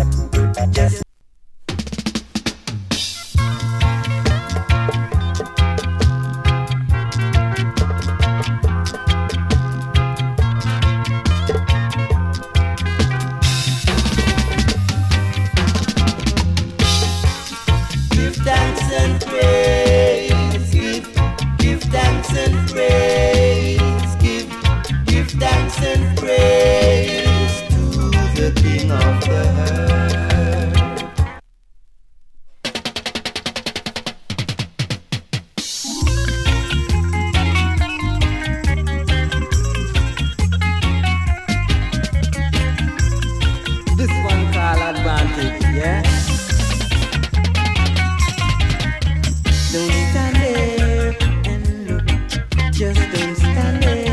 Just give thanks and praise. Give thanks and praise. Give thanks and praise to the King of the earth. This one called advantage, yeah? Don't stand there and look, just don't stand there.